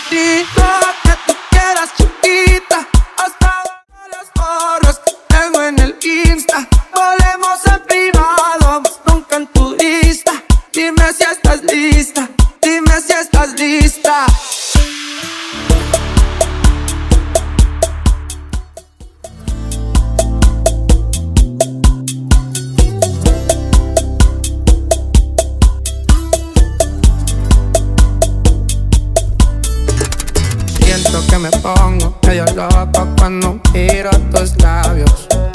ti. Lo que tú quieras, chiquita, hasta las fotos que tengo en el Insta. Volemos en privado, más nunca en tu lista. Dime si estás lista, dime si estás lista. Siento que me pongo medio loco cuando miro tus labios.